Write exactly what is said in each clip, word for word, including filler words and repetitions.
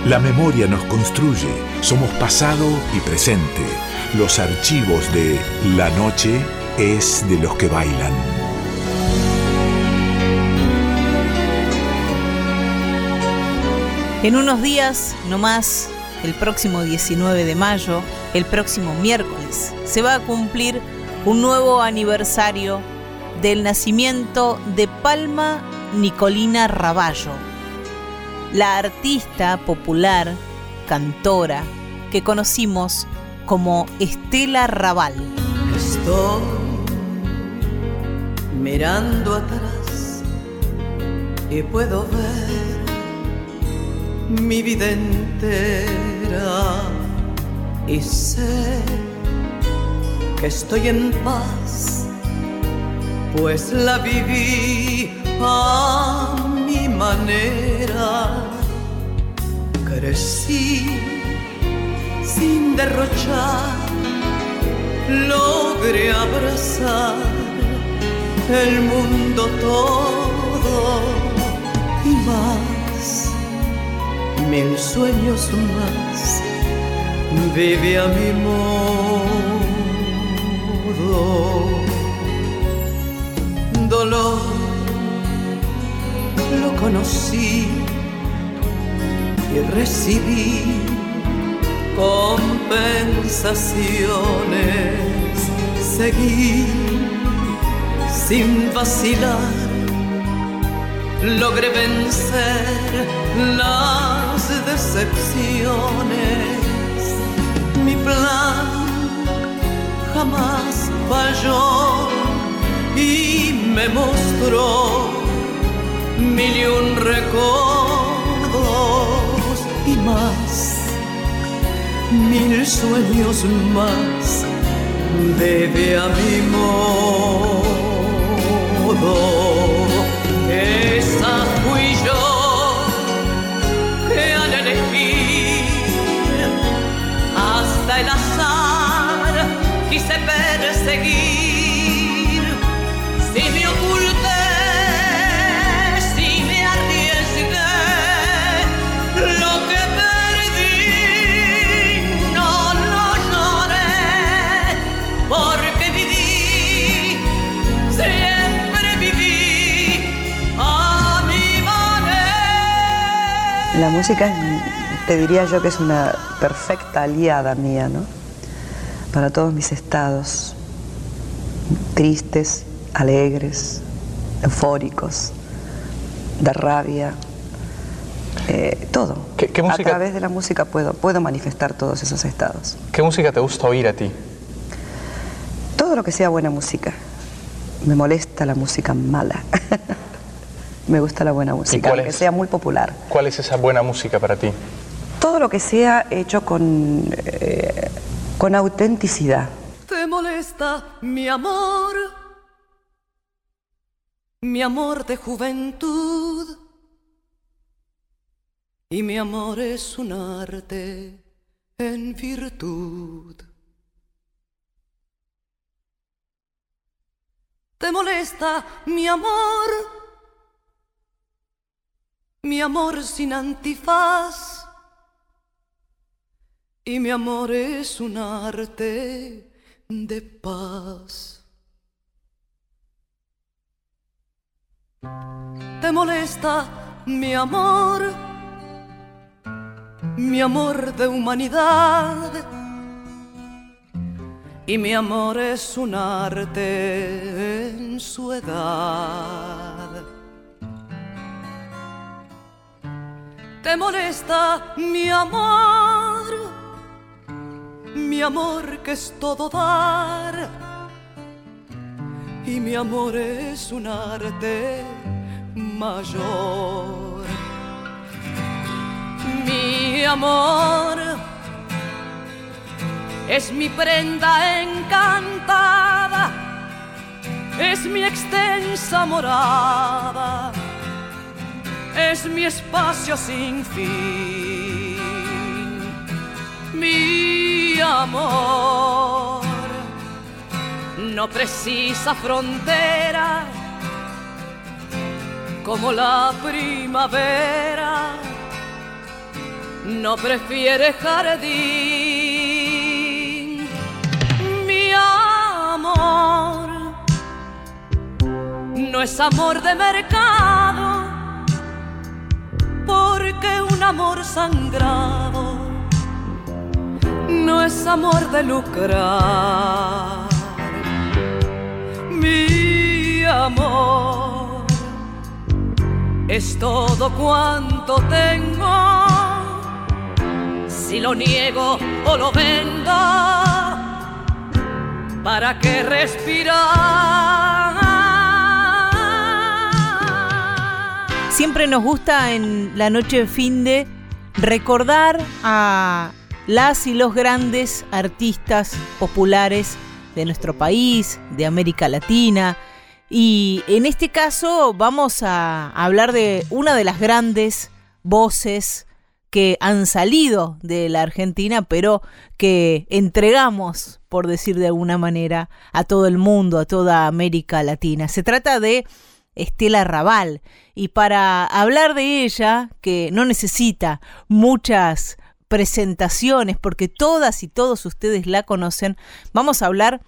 La memoria nos construye, somos pasado y presente. Los archivos de La Noche es de los que bailan. En unos días, no más, el próximo diecinueve de mayo, el próximo miércoles, se va a cumplir un nuevo aniversario del nacimiento de Palma Nicolina Raballo, la artista popular, cantora, que conocimos como Estela Raval. Estoy mirando atrás y puedo ver mi vida entera y sé que estoy en paz, pues la viví a mi manera. Crecí sin derrochar, logré abrazar el mundo todo y más. Mil sueños más, vive a mi modo. Dolor lo conocí y recibí compensaciones. Seguí sin vacilar, logré vencer las decepciones. Mi plan jamás falló y me mostró mil y un recuerdos y más, mil sueños más, debe a mi modo. Esa fui yo que al elegir hasta el azar quise perseguir. Si me oculté, si me arriesgué, lo que perdí no lo lloré, porque viví, siempre viví. La música, te diría yo que es una perfecta aliada mía, ¿no? Para todos mis estados, tristes, alegres, eufóricos, de rabia, eh, todo. ¿Qué, qué música? A través de la música puedo, puedo manifestar todos esos estados. ¿Qué música te gusta oír a ti? Todo lo que sea buena música. Me molesta la música mala. Me gusta la buena música, que sea muy popular. ¿Cuál es esa buena música para ti? Todo lo que sea hecho con, eh, con autenticidad. ¿Te molesta mi amor? Mi amor de juventud. Y mi amor es un arte en virtud. ¿Te molesta mi amor? Mi amor sin antifaz, y mi amor es un arte de paz. ¿Te molesta mi amor? Mi amor de humanidad, y mi amor es un arte en su edad. ¿Te molesta mi amor? Mi amor que es todo dar, y mi amor es un arte mayor. Mi amor es mi prenda encantada, es mi extensa morada, es mi espacio sin fin. Mi amor no precisa frontera, como la primavera no prefiere jardín. Mi amor no es amor de mercado, porque un amor sangrado no es amor de lucrar. Mi amor es todo cuanto tengo. Si lo niego o lo vendo, ¿para qué respirar? Siempre nos gusta en la noche de finde recordar a las y los grandes artistas populares de nuestro país, de América Latina. Y en este caso vamos a hablar de una de las grandes voces que han salido de la Argentina, pero que entregamos, por decir de alguna manera, a todo el mundo, a toda América Latina. Se trata de Estela Raval, y para hablar de ella, que no necesita muchas presentaciones, porque todas y todos ustedes la conocen, vamos a hablar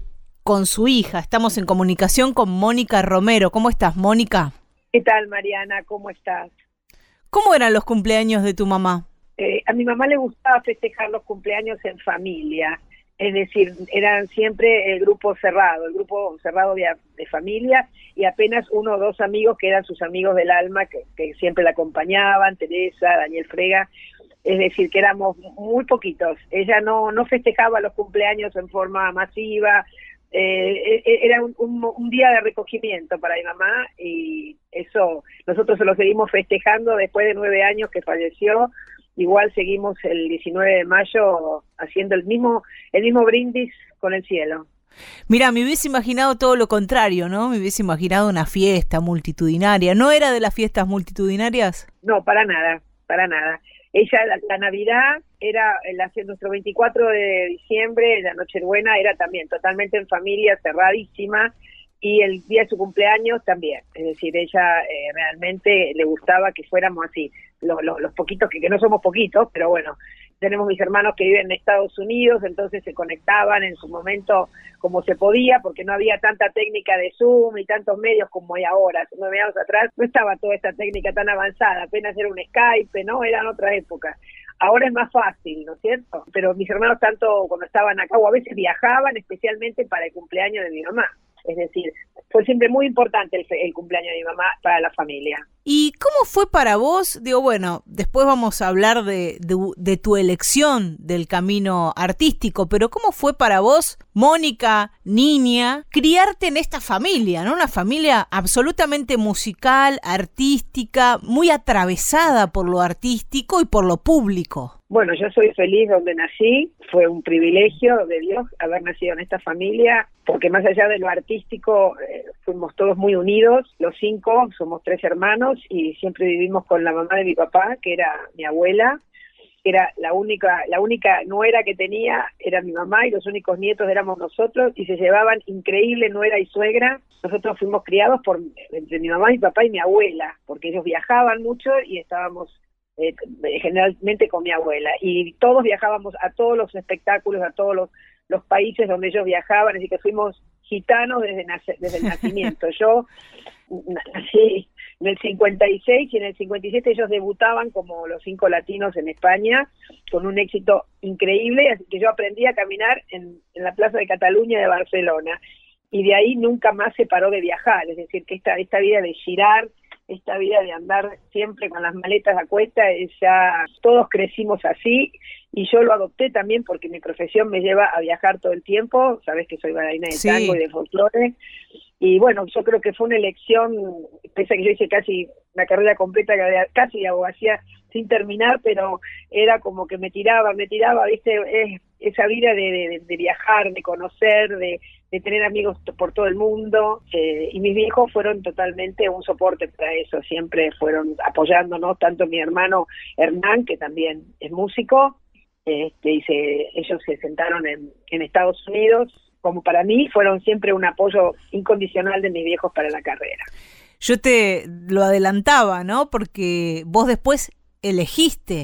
con su hija. Estamos en comunicación con Mónica Romero. ¿Cómo estás, Mónica? ¿Qué tal, Mariana? ¿Cómo estás? ¿Cómo eran los cumpleaños de tu mamá? Eh, a mi mamá le gustaba festejar los cumpleaños en familia, es decir, eran siempre el grupo cerrado, el grupo cerrado de, de familia, y apenas uno o dos amigos que eran sus amigos del alma, que, que siempre la acompañaban, Teresa, Daniel Frega, es decir, que éramos muy poquitos. Ella no, no festejaba los cumpleaños en forma masiva. Eh, era un, un, un día de recogimiento para mi mamá, y eso nosotros se lo seguimos festejando después de nueve años que falleció. Igual seguimos el diecinueve de mayo haciendo el mismo el mismo brindis con el cielo. Mira, me hubiese imaginado todo lo contrario, ¿no? Me hubiese imaginado una fiesta multitudinaria. ¿No era de las fiestas multitudinarias? No, para nada, para nada. Ella, la, la Navidad era, la, nuestro veinticuatro de diciembre, la Nochebuena, era también totalmente en familia, cerradísima, y el día de su cumpleaños también. Es decir, ella eh, realmente le gustaba que fuéramos así, los, los, los poquitos, que, que no somos poquitos, pero bueno, tenemos mis hermanos que viven en Estados Unidos, entonces se conectaban en su momento como se podía, porque no había tanta técnica de Zoom y tantos medios como hay ahora. Hace nueve años atrás no estaba toda esta técnica tan avanzada, apenas era un Skype, ¿no? Eran otras épocas. Ahora es más fácil, ¿no es cierto? Pero mis hermanos, tanto cuando estaban acá o a veces viajaban, especialmente para el cumpleaños de mi mamá. Es decir, fue siempre muy importante el, el cumpleaños de mi mamá para la familia. ¿Y cómo fue para vos? Digo, bueno, después vamos a hablar de, de, de tu elección del camino artístico, pero ¿cómo fue para vos, Mónica, niña, criarte en esta familia, ¿no? Una familia absolutamente musical, artística, muy atravesada por lo artístico y por lo público. Bueno, yo soy feliz donde nací, fue un privilegio de Dios haber nacido en esta familia, porque más allá de lo artístico, eh, fuimos todos muy unidos, los cinco, somos tres hermanos, y siempre vivimos con la mamá de mi papá, que era mi abuela, que era la única, la única nuera que tenía, era mi mamá, y los únicos nietos éramos nosotros, y se llevaban increíble nuera y suegra. Nosotros fuimos criados por entre mi mamá, mi papá y mi abuela, porque ellos viajaban mucho y estábamos Eh, generalmente con mi abuela, y todos viajábamos a todos los espectáculos, a todos los, los países donde ellos viajaban, así que fuimos gitanos desde, nace, desde el nacimiento. Yo nací en el cincuenta y seis, y en el cincuenta y siete ellos debutaban como los cinco latinos en España, con un éxito increíble, así que yo aprendí a caminar en, en la Plaza de Cataluña de Barcelona, y de ahí nunca más se paró de viajar. Es decir, que esta, esta vida de girar, esta vida de andar siempre con las maletas a cuesta, ya todos crecimos así, y yo lo adopté también porque mi profesión me lleva a viajar todo el tiempo. Sabes que soy bailarina de tango, sí, y de folclore, y bueno, yo creo que fue una elección, pese a que yo hice casi una carrera completa, casi de abogacía sin terminar, pero era como que me tiraba, me tiraba, viste, es, esa vida de, de, de viajar, de conocer, de, de tener amigos por todo el mundo, eh, y mis viejos fueron totalmente un soporte para eso, siempre fueron apoyándonos, tanto mi hermano Hernán, que también es músico, este, y se, ellos se sentaron en, en Estados Unidos, como para mí fueron siempre un apoyo incondicional de mis viejos para la carrera. Yo te lo adelantaba, ¿no? Porque vos después elegiste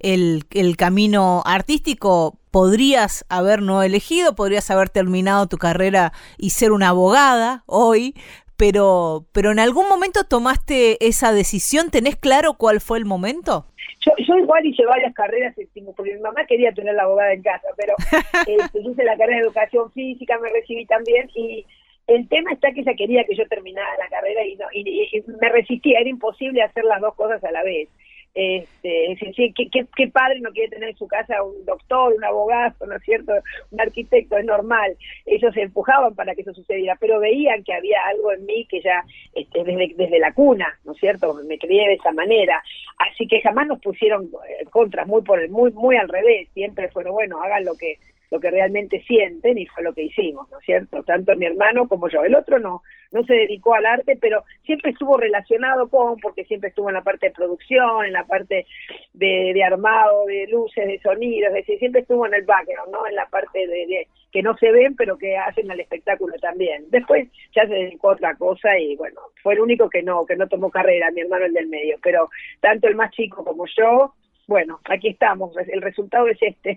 el, el camino artístico, podrías haber no elegido, podrías haber terminado tu carrera y ser una abogada hoy, pero, pero en algún momento tomaste esa decisión. ¿Tenés claro cuál fue el momento? Yo, yo igual hice varias carreras, porque mi mamá quería tener la abogada en casa, pero eh, hice la carrera de educación física, me recibí también, y el tema está que ella quería que yo terminara la carrera y, no, y, y me resistía, era imposible hacer las dos cosas a la vez. Este, es decir, ¿qué, qué, qué padre no quiere tener en su casa un doctor, un abogado, ¿no es cierto?, un arquitecto, es normal. Ellos se empujaban para que eso sucediera, pero veían que había algo en mí que ya este, desde, desde la cuna, ¿no es cierto?, me crié de esa manera, así que jamás nos pusieron contras, muy por el, muy muy al revés, siempre fueron, bueno, hagan lo que lo que realmente sienten, y fue lo que hicimos, ¿no es cierto?, tanto mi hermano como yo. El otro no, no se dedicó al arte, pero siempre estuvo relacionado con, porque siempre estuvo en la parte de producción, en la parte de, de armado, de luces, de sonidos, es decir, siempre estuvo en el background, ¿no?, en la parte de, de que no se ven, pero que hacen al espectáculo también. Después ya se dedicó a otra cosa y, bueno, fue el único que no, que no tomó carrera, mi hermano el del medio, pero tanto el más chico como yo, bueno, aquí estamos, el resultado es este.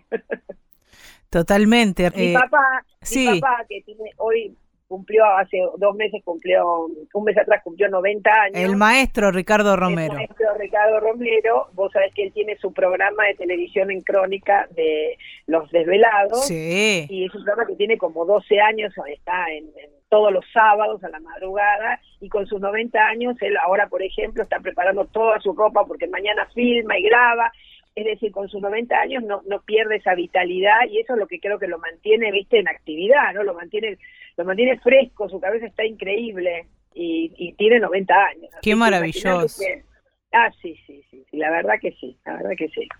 Totalmente. Mi eh, papá, sí. mi papá que tiene, hoy cumplió, hace dos meses cumplió, un mes atrás cumplió noventa años. El maestro Ricardo Romero. El maestro Ricardo Romero, vos sabés que él tiene su programa de televisión en Crónica de Los Desvelados. Sí. Y es un programa que tiene como doce años, está en, en todos los sábados a la madrugada, y con sus noventa años, él ahora, por ejemplo, está preparando toda su ropa porque mañana filma y graba. Es decir, con sus noventa años no, no pierde esa vitalidad, y eso es lo que creo que lo mantiene, viste, en actividad, ¿no? Lo mantiene, lo mantiene fresco, su cabeza está increíble, y, y tiene noventa años. Qué maravilloso. Que, ah, sí, sí, sí, sí, la verdad que sí, la verdad que sí.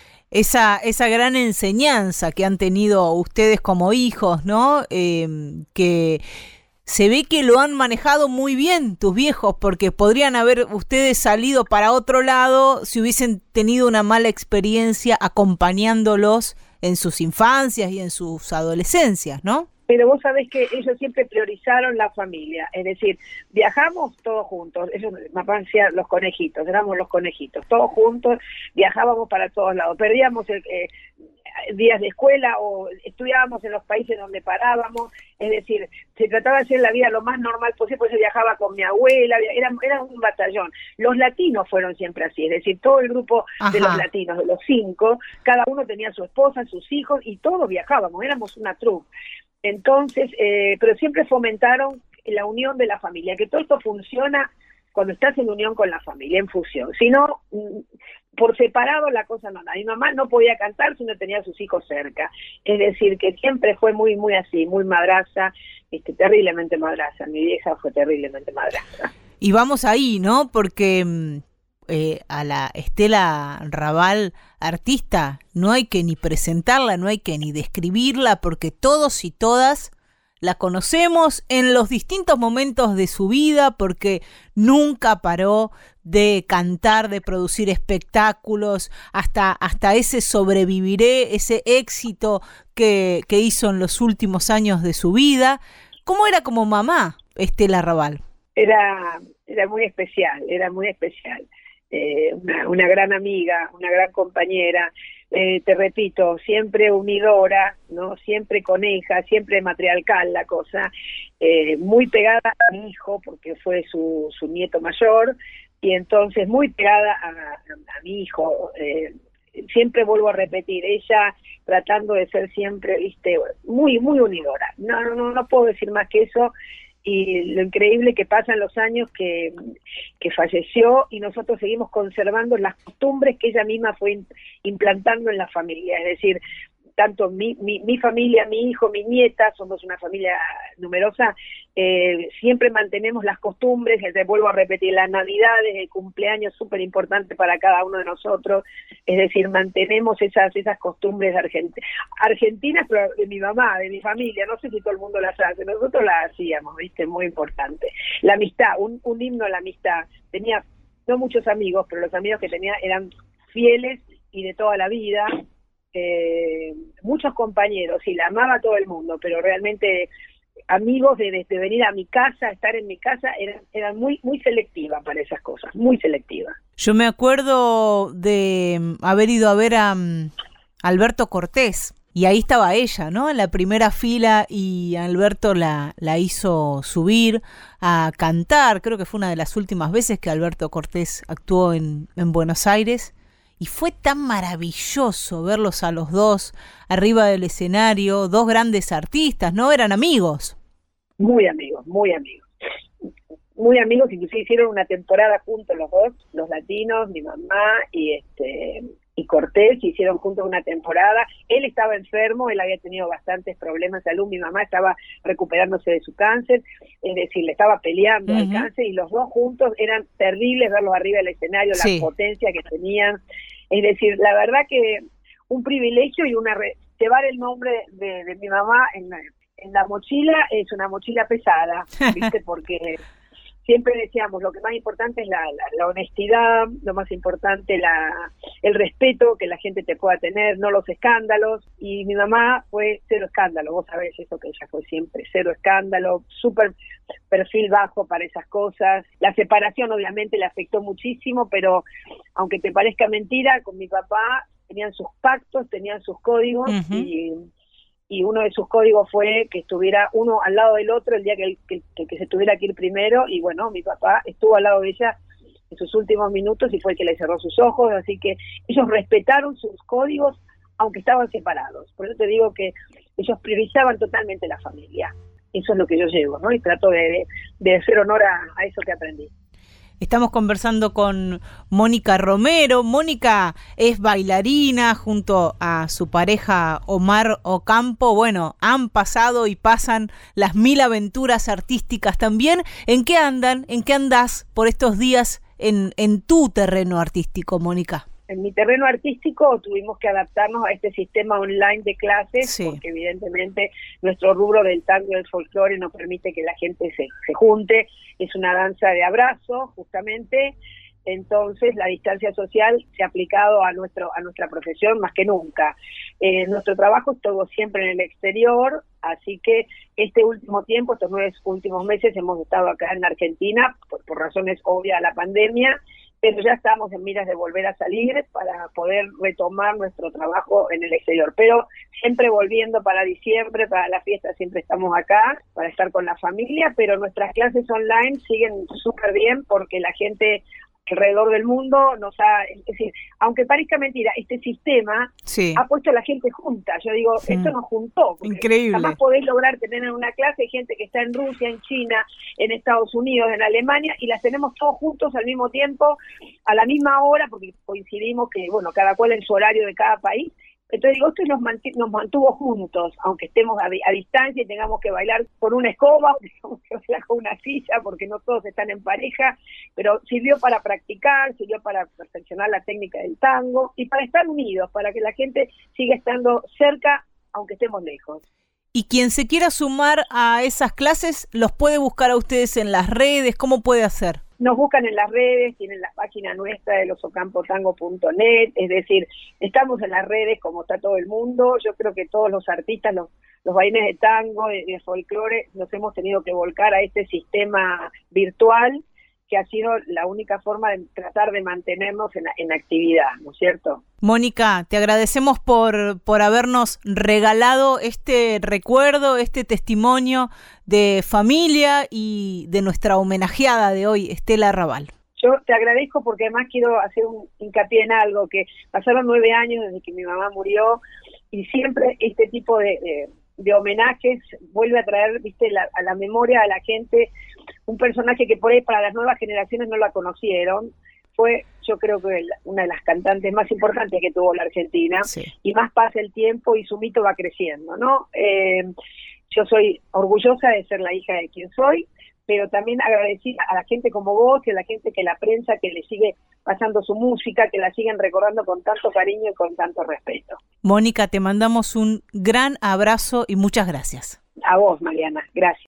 Esa, esa gran enseñanza que han tenido ustedes como hijos, ¿no? Eh, que se ve que lo han manejado muy bien tus viejos, porque podrían haber ustedes salido para otro lado si hubiesen tenido una mala experiencia acompañándolos en sus infancias y en sus adolescencias, ¿no? Pero vos sabés que ellos siempre priorizaron la familia, es decir, viajamos todos juntos, ellos me parecían los conejitos, éramos los conejitos, todos juntos, viajábamos para todos lados, perdíamos el, eh, días de escuela o estudiábamos en los países donde parábamos, es decir, se trataba de hacer la vida lo más normal posible, pues yo viajaba con mi abuela, era, era un batallón. Los latinos fueron siempre así, es decir, todo el grupo Ajá. de los latinos, de los cinco, cada uno tenía su esposa, sus hijos, y todos viajábamos, éramos una troupe. Entonces, eh, pero siempre fomentaron la unión de la familia, que todo esto funciona cuando estás en unión con la familia, en fusión. Si no, por separado la cosa no anda. Mi mamá no podía cantar si no tenía a sus hijos cerca. Es decir, que siempre fue muy, muy así, muy madraza, este, terriblemente madraza. Mi vieja fue terriblemente madraza. Y vamos ahí, ¿no? Porque eh, a la Estela Raval, artista, no hay que ni presentarla, no hay que ni describirla, porque todos y todas la conocemos en los distintos momentos de su vida, porque nunca paró de cantar, de producir espectáculos, hasta, hasta ese Sobreviviré, ese éxito que, que hizo en los últimos años de su vida. ¿Cómo era como mamá, Estela Raval? Era, era muy especial, era muy especial. Eh, una, una gran amiga, una gran compañera, eh, te repito, siempre unidora, ¿no? Siempre coneja, siempre matriarcal la cosa, eh, muy pegada a mi hijo, porque fue su, su nieto mayor, y entonces muy pegada a, a, a mi hijo. Eh, siempre vuelvo a repetir, ella tratando de ser siempre, viste, muy, muy unidora. No, no, no puedo decir más que eso. Y lo increíble que pasan los años que, que falleció, y nosotros seguimos conservando las costumbres que ella misma fue implantando en la familia. Es decir, tanto mi, mi, mi familia, mi hijo, mi nieta, somos una familia numerosa, eh, siempre mantenemos las costumbres, te vuelvo a repetir, las navidades, el cumpleaños, súper importante para cada uno de nosotros, es decir, mantenemos esas esas costumbres argent argentinas, pero de mi mamá, de mi familia, no sé si todo el mundo las hace, nosotros las hacíamos, viste, muy importante. La amistad, un, un himno a la amistad, tenía no muchos amigos, pero los amigos que tenía eran fieles y de toda la vida. Eh, muchos compañeros, y la amaba a todo el mundo, pero realmente amigos de, de, de venir a mi casa, estar en mi casa, eran, eran muy, muy selectiva para esas cosas, muy selectiva. Yo me acuerdo de haber ido a ver a um, Alberto Cortés, y ahí estaba ella, ¿no? En la primera fila, y Alberto la, la hizo subir a cantar. Creo que fue una de las últimas veces que Alberto Cortés actuó en, en Buenos Aires. Y fue tan maravilloso verlos a los dos arriba del escenario, dos grandes artistas, ¿no? Eran amigos. Muy amigos, muy amigos. Muy amigos, inclusive hicieron una temporada juntos los dos, los latinos, mi mamá y este y Cortés, hicieron juntos una temporada. Él estaba enfermo, él había tenido bastantes problemas de salud, mi mamá estaba recuperándose de su cáncer, es decir, le estaba peleando uh-huh. al cáncer, y los dos juntos eran terribles verlos arriba del escenario, sí. la potencia que tenían. Es decir, la verdad que un privilegio y una re- llevar el nombre de, de mi mamá en la, en la mochila es una mochila pesada, ¿viste? Porque siempre decíamos, lo que más importante es la, la, la honestidad, lo más importante la el respeto que la gente te pueda tener, no los escándalos, y mi mamá fue cero escándalo, vos sabés eso que ella fue siempre, cero escándalo, súper perfil bajo para esas cosas. La separación obviamente le afectó muchísimo, pero aunque te parezca mentira, con mi papá tenían sus pactos, tenían sus códigos, uh-huh. y... y uno de sus códigos fue que estuviera uno al lado del otro el día que, que, que se tuviera que ir primero, y bueno, mi papá estuvo al lado de ella en sus últimos minutos y fue el que le cerró sus ojos, así que ellos respetaron sus códigos aunque estaban separados. Por eso te digo que ellos priorizaban totalmente la familia. Eso es lo que yo llevo, ¿no? Y trato de, de, de hacer honor a, a eso que aprendí. Estamos conversando con Mónica Romero. Mónica es bailarina junto a su pareja Omar Ocampo. Bueno, han pasado y pasan las mil aventuras artísticas también. ¿En qué andan? ¿En qué andás por estos días en, en tu terreno artístico, Mónica? En mi terreno artístico tuvimos que adaptarnos a este sistema online de clases, sí. porque evidentemente nuestro rubro del tango y del folclore no permite que la gente se, se junte, es una danza de abrazo, justamente, entonces la distancia social se ha aplicado a nuestro a nuestra profesión más que nunca. Eh, nuestro trabajo estuvo siempre en el exterior, así que este último tiempo, estos nueve últimos meses, hemos estado acá en Argentina, por, por razones obvias a la pandemia, pero ya estamos en miras de volver a salir para poder retomar nuestro trabajo en el exterior. Pero siempre volviendo para diciembre, para la fiesta, siempre estamos acá para estar con la familia, pero nuestras clases online siguen súper bien porque la gente alrededor del mundo nos ha, es decir, aunque parezca mentira, este sistema sí. ha puesto a la gente junta. Yo digo, sí. esto nos juntó. Increíble. Jamás podés lograr tener en una clase gente que está en Rusia, en China, en Estados Unidos, en Alemania, y las tenemos todos juntos al mismo tiempo, a la misma hora, porque coincidimos que, bueno, cada cual en su horario de cada país. Entonces digo, esto nos, manti- nos mantuvo juntos, aunque estemos a, a distancia y tengamos que bailar con una escoba, o tengamos que bailar con una silla, porque no todos están en pareja, pero sirvió para practicar, sirvió para perfeccionar la técnica del tango y para estar unidos, para que la gente siga estando cerca, aunque estemos lejos. Y quien se quiera sumar a esas clases, ¿los puede buscar a ustedes en las redes? ¿Cómo puede hacer? Nos buscan en las redes, tienen la página nuestra de los ocampo tango punto net, es decir, estamos en las redes como está todo el mundo. Yo creo que todos los artistas, los, los bailarines de tango, de, de folclore, nos hemos tenido que volcar a este sistema virtual que ha sido la única forma de tratar de mantenernos en, en actividad, ¿no es cierto? Mónica, te agradecemos por, por habernos regalado este recuerdo, este testimonio de familia y de nuestra homenajeada de hoy, Estela Raval. Yo te agradezco porque además quiero hacer un hincapié en algo, que pasaron nueve años desde que mi mamá murió y siempre este tipo de, de, de homenajes vuelve a traer, viste, la, a la memoria a la gente un personaje que por ahí para las nuevas generaciones no la conocieron. Fue, yo creo que una de las cantantes más importantes que tuvo la Argentina, sí. y más pasa el tiempo y su mito va creciendo, ¿no? Eh, yo soy orgullosa de ser la hija de quien soy, pero también agradecida a la gente como vos y a la gente que la prensa, que le sigue pasando su música, que la siguen recordando con tanto cariño y con tanto respeto. Mónica, te mandamos un gran abrazo y muchas gracias. A vos, Mariana, gracias.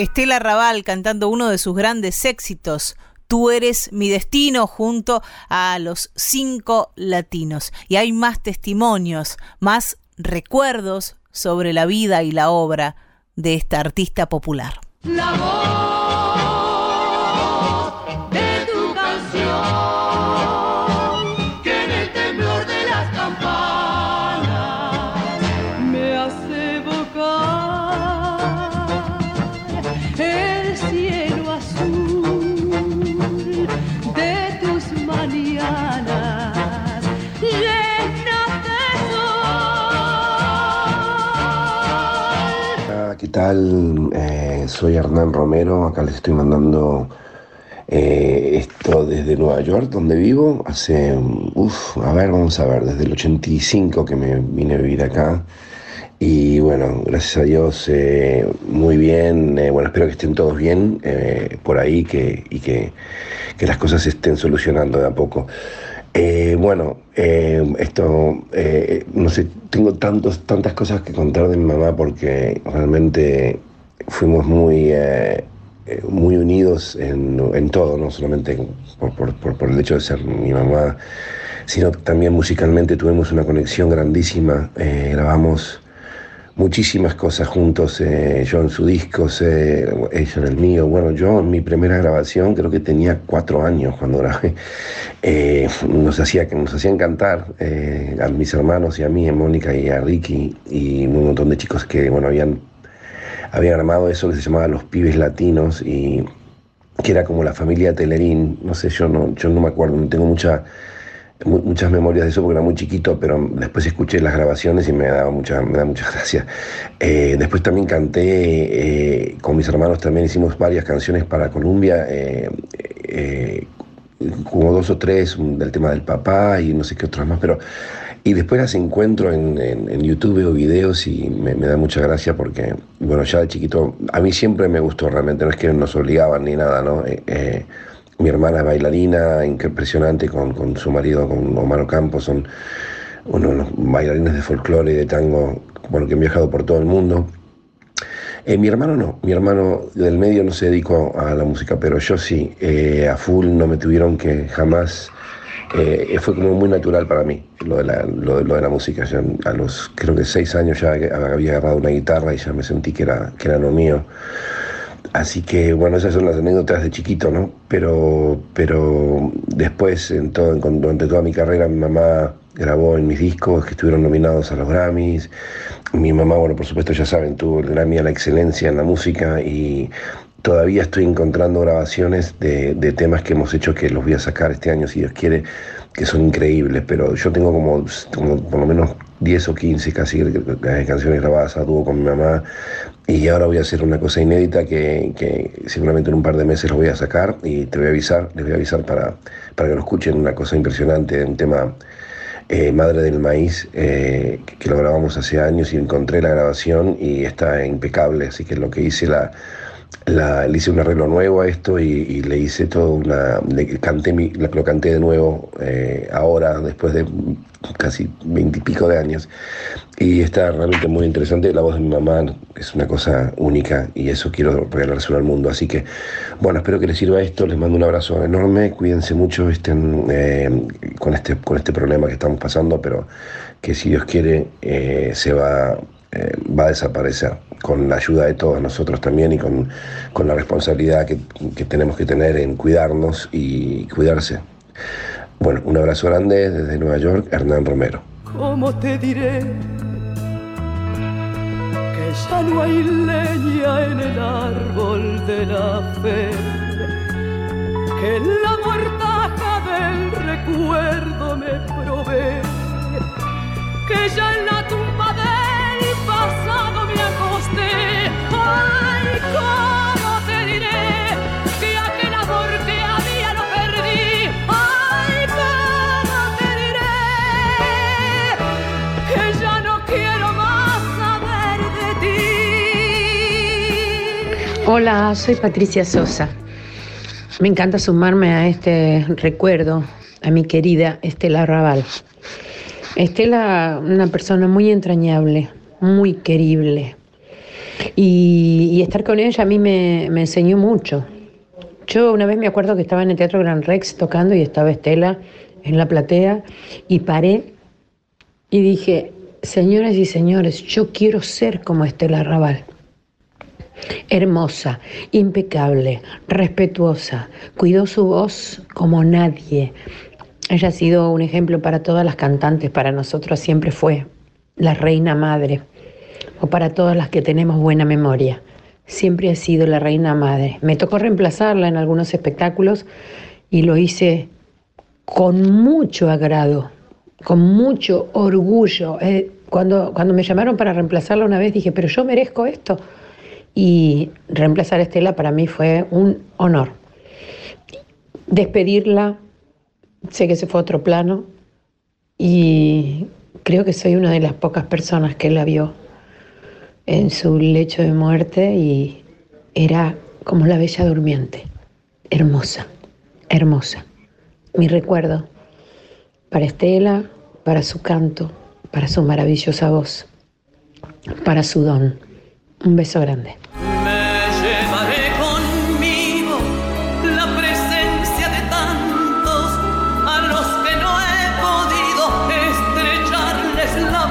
Estela Raval cantando uno de sus grandes éxitos, Tú eres mi destino, junto a los Cinco Latinos. Y hay más testimonios, más recuerdos sobre la vida y la obra de esta artista popular. La voz de tu canción, que en el temblor de las campanas me hace evocar el cielo azul de tus mañanas llenas de sol. ¿Qué tal? Eh, soy Hernán Romero, acá les estoy mandando eh, esto desde Nueva York, donde vivo, hace, uff, a ver, vamos a ver, desde el ochenta y cinco que me vine a vivir acá, y bueno, gracias a Dios, eh, muy bien, eh, bueno, espero que estén todos bien eh, por ahí que, y que, que las cosas se estén solucionando de a poco. Eh, bueno, eh, esto, eh, no sé, tengo tantos, tantas cosas que contar de mi mamá porque realmente fuimos muy, eh, muy unidos en, en todo, no solamente por, por, por, por el hecho de ser mi mamá, sino también musicalmente tuvimos una conexión grandísima, eh, grabamos muchísimas cosas juntos, eh, yo en su disco, eh, ella en el mío. Bueno, yo en mi primera grabación creo que tenía cuatro años cuando grabé. Eh, nos, hacía, nos hacían cantar eh, a mis hermanos y a mí, a Mónica y a Ricky y un montón de chicos que bueno habían, habían armado eso que se llamaba Los Pibes Latinos y que era como la familia Telerín. No sé, yo no, yo no me acuerdo, no tengo mucha... muchas memorias de eso porque era muy chiquito, pero después escuché las grabaciones y me daba mucha, me da mucha gracia. Eh, después también canté eh, con mis hermanos, también hicimos varias canciones para Columbia, eh, eh, como dos o tres del tema del papá y no sé qué otras más, pero y después las encuentro en, en, en YouTube, veo videos y me, me da mucha gracia porque, bueno, ya de chiquito, a mí siempre me gustó realmente, no es que nos obligaban ni nada, ¿no? Eh, eh, Mi hermana es bailarina, impresionante, con, con su marido, con Omar Ocampo, son uno de los bailarines de folclore y de tango, bueno, que han viajado por todo el mundo. Eh, mi hermano no, mi hermano del medio no se dedicó a la música, pero yo sí, eh, a full, no me tuvieron que jamás, eh, fue como muy natural para mí, lo de la, lo de, lo de la música. Ya a los, creo que seis años ya había agarrado una guitarra y ya me sentí que era, que era lo mío. Así que, bueno, esas son las anécdotas de chiquito, ¿no? Pero, pero después, en todo, en, durante toda mi carrera, mi mamá grabó en mis discos que estuvieron nominados a los Grammys. Mi mamá, bueno, por supuesto, ya saben, tuvo el Grammy a la excelencia en la música y todavía estoy encontrando grabaciones de, de temas que hemos hecho que los voy a sacar este año, si Dios quiere, que son increíbles. Pero yo tengo como, como por lo menos diez o quince casi canciones grabadas a dúo con mi mamá. Y ahora voy a hacer una cosa inédita que, que seguramente en un par de meses lo voy a sacar y te voy a avisar, les voy a avisar para, para que lo escuchen, una cosa impresionante, un tema eh, Madre del Maíz, eh, que, que lo grabamos hace años y encontré la grabación y está impecable, así que lo que hice, la, la, le hice un arreglo nuevo a esto y, y le hice todo una, le canté mi, lo canté de nuevo eh, ahora, después de casi veintipico de años. Y está realmente muy interesante. La voz de mi mamá es una cosa única y eso quiero regalárselo al mundo. Así que, bueno, espero que les sirva esto. Les mando un abrazo enorme. Cuídense mucho estén, eh, con, este, con este problema que estamos pasando, pero que si Dios quiere eh, se va, eh, va a desaparecer con la ayuda de todos nosotros también y con, con la responsabilidad que, que tenemos que tener en cuidarnos y cuidarse. Bueno, un abrazo grande desde Nueva York, Hernán Romero. ¿Cómo te diré que ya no hay leña en el árbol de la fe? Que la mortaja del recuerdo me provee, que ya en la tumba del pasado me acosté. Ay, ¿cómo te diré que aquel amor que había lo perdí? Ay, ¿cómo te diré que ya no quiero más saber de ti? Hola, soy Patricia Sosa. Me encanta sumarme a este recuerdo a mi querida Estela Raval. Estela, una persona muy entrañable, muy querible. Y, y estar con ella a mí me, me enseñó mucho. Yo una vez me acuerdo que estaba en el Teatro Gran Rex tocando y estaba Estela en la platea y paré y dije, señoras y señores, yo quiero ser como Estela Raval. Hermosa, impecable, respetuosa, cuidó su voz como nadie. Ella ha sido un ejemplo para todas las cantantes, para nosotros siempre fue la reina madre, o para todas las que tenemos buena memoria. Siempre ha sido la reina madre. Me tocó reemplazarla en algunos espectáculos y lo hice con mucho agrado, con mucho orgullo. Eh, cuando, cuando me llamaron para reemplazarla una vez dije, pero yo merezco esto. Y reemplazar a Estela para mí fue un honor. Despedirla, sé que se fue a otro plano y creo que soy una de las pocas personas que la vio en su lecho de muerte y era como la Bella Durmiente, hermosa, hermosa. Mi recuerdo para Estela, para su canto, para su maravillosa voz, para su don. Un beso grande. Me llevaré conmigo la presencia de tantos a los que no he podido estrecharles la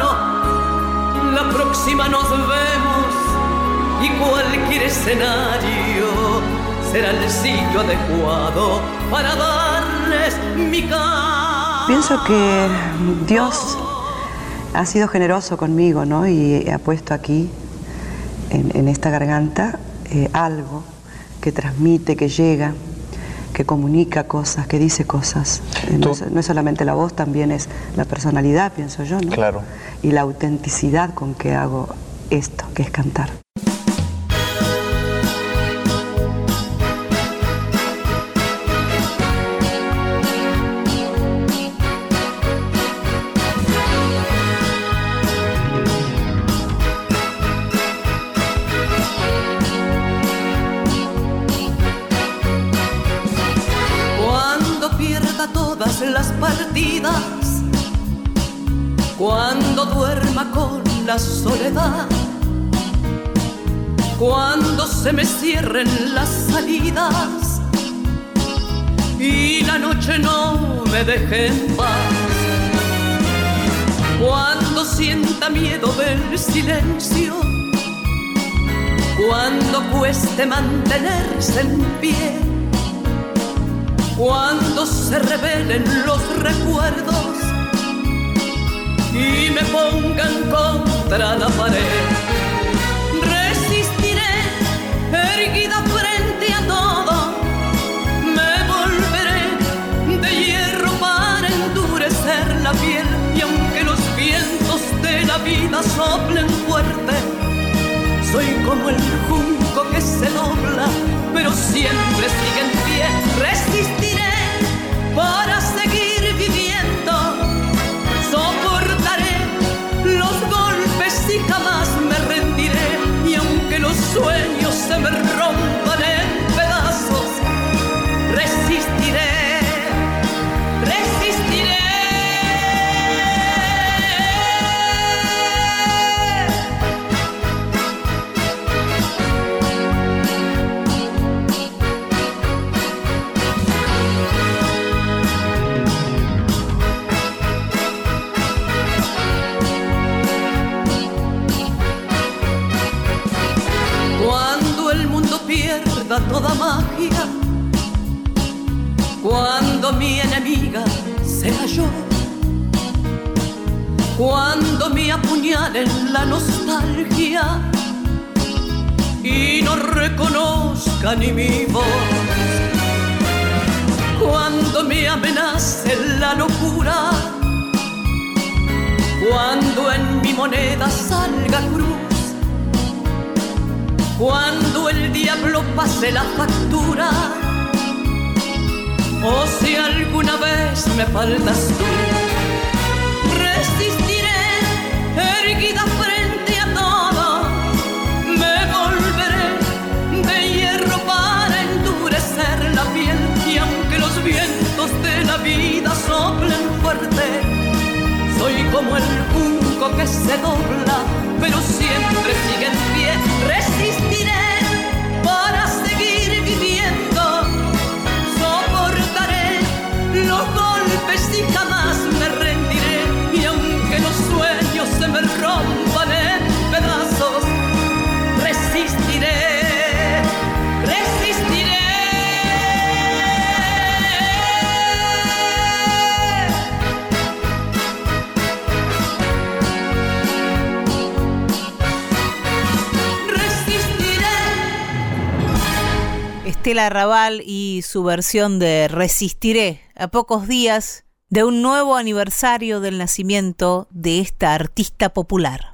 mano. La próxima nos vemos y cualquier escenario será el sitio adecuado para darles mi canto. Pienso que Dios ha sido generoso conmigo, ¿no? Y ha puesto aquí, en, en esta garganta, eh, algo que transmite, que llega, que comunica cosas, que dice cosas. Eh, no, es, no es solamente la voz, también es la personalidad, pienso yo, ¿no? Claro. Y la autenticidad con que hago esto, que es cantar. Las partidas, cuando duerma con la soledad, cuando se me cierren las salidas y la noche no me deje en paz, cuando sienta miedo del silencio, cuando cueste mantenerse en pie, cuando se revelen los recuerdos y me pongan contra la pared, resistiré erguida frente a todo, me volveré de hierro para endurecer la piel, y aunque los vientos de la vida soplen fuerte, soy como el junco que se dobla, pero siempre sigue en pie. Resistiré para seguir viviendo, soportaré los golpes y jamás me rendiré. Y aunque los sueños se me rompan en pedazos, resistiré, resistiré. Pierda toda magia, cuando mi enemiga sea yo, cuando me apuñalen la nostalgia y no reconozca ni mi voz, cuando me amenace la locura, cuando en mi moneda salga cruz, cuando el diablo pase la factura, o si alguna vez me faltas tú, resistiré erguida frente a todo, me volveré de hierro para endurecer la piel, y aunque los vientos de la vida soplen fuerte, soy como el junco que se dobla, pero siempre sigue en pie. Estela Raval y su versión de Resistiré, a pocos días de un nuevo aniversario del nacimiento de esta artista popular.